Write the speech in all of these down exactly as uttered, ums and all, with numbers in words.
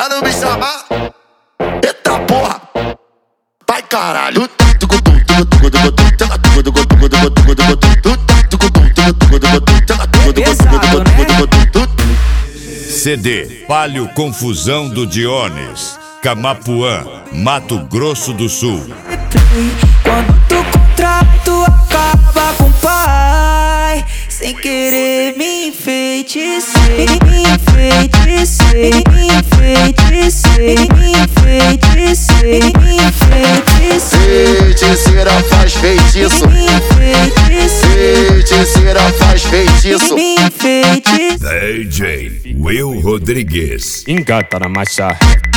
não me chamar, eita porra, vai caralho. C D Palio Confusão do Dionis, Camapuã, Mato Grosso do Sul. Quando tu contrato acaba com o pai, sem querer me enfeitecei, me enfeitecei, me enfeitecei, me enfeitecei, me enfeitecei. Feiticeira faz feitiço, Me enfeitecei, feiticeira faz feitiço. me enfeitecei. D J Will Rodrigues. Engata na marcha.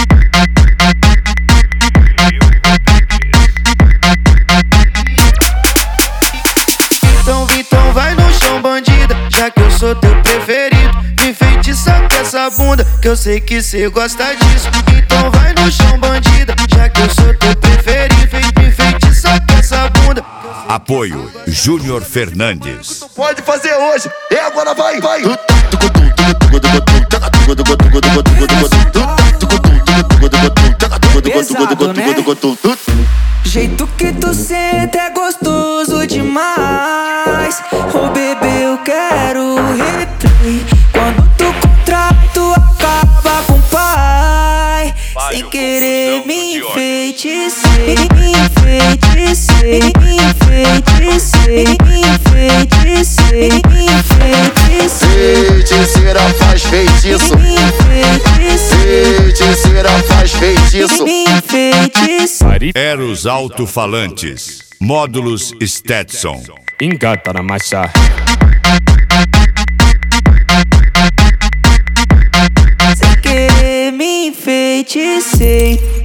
Então, então vai no chão, bandida, já que eu sou teu preferido. Me enfeitiça com essa bunda, que eu sei que cê gosta disso. Então vai no chão, bandida, já que eu sou teu preferido. Me enfeitiça com essa bunda. Apoio Júnior Fernandes. Pode fazer hoje, e agora vai, vai. Pesado, né? Jeito que tu senta é gostoso demais. Ô bebê, eu quero replay. Quando tu contrato acaba com o pai, sem querer me enfeitecei, me enfeitecei, me enfeitecei, me enfeitecei, me enfeitecei. Feiticeira faz feitiço, Me enfeitecei, feiticeira faz feitiço. me enfeitecei. Eros Alto-Falantes, Módulos Stetson. Engata na marcha. Sem querer me enfeitecei.